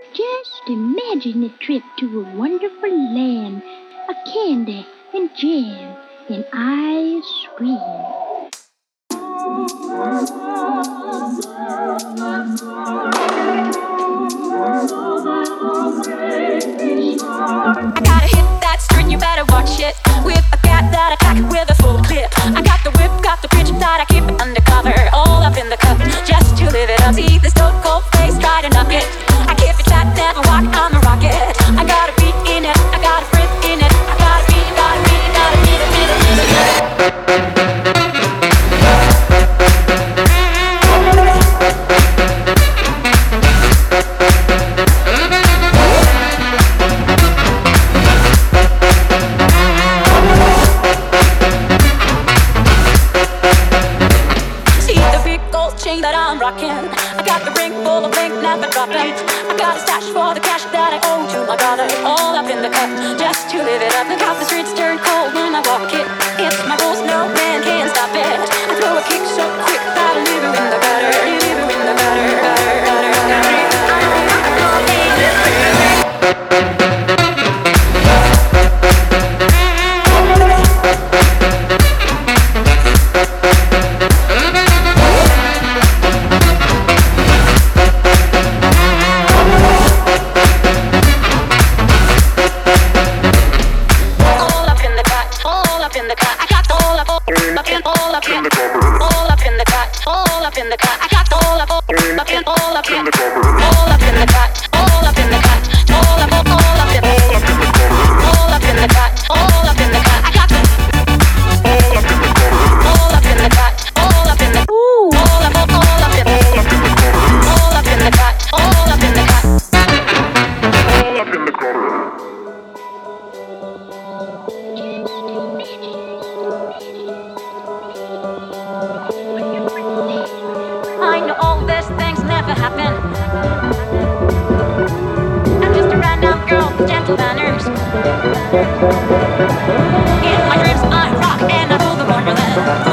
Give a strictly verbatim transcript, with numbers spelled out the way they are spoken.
Just imagine a trip to a wonderful land, a candy and jam and ice cream. I gotta hit that string, you better watch it. With a cat that I cock it with a full clip. I got the whip, got the pitch that I keep it undercover. All up in the cup, just to live it up. See the stone cold face, try to knock it. I keep it tight, never walk on the rocket. I got a beat in it, I got a rip in it. I got a beat, got a beat, got a beat, a beat, a beat, a beat. That I'm rocking. I got the ring full of ink, never dropping. I got a stash for the cash that I owe to my brother. All up in the cup, just to live it up. Look how the streets turn cold when I walk it. It's my rules, no man can stop it. I throw a kick so quick that I'll leave you in the gutter. Leave you in the gutter, gutter, gutter, gutter. I know all these things never happen. I'm just a random girl with gentle manners. In my dreams I rock and I rule the wonderland.